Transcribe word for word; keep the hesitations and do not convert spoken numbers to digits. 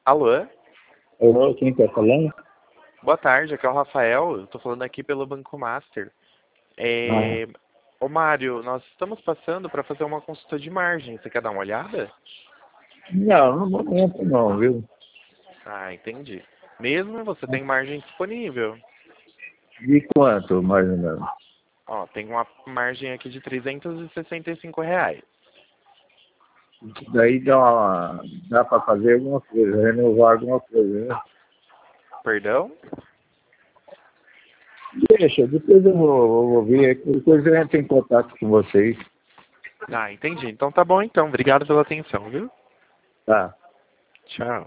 Alô? Alô, quem tá falando? Boa tarde, aqui é o Rafael. Eu tô falando aqui pelo Banco Master. Ah, É... Ô Mário, nós estamos passando para fazer uma consulta de margem. Você quer dar uma olhada? não, no momento não, viu? Ah, entendi. Mesmo você tem margem disponível. De quanto, mais ou menos? Ó, tem uma margem aqui de trezentos e sessenta e cinco reais. Daí dá, uma, dá para fazer alguma coisa, renovar alguma coisa, né? Perdão? Deixa, depois eu vou, vou, vou ver, depois eu entro em contato com vocês. Ah, entendi. Então tá bom então. Obrigado pela atenção, viu? Tá. Tchau.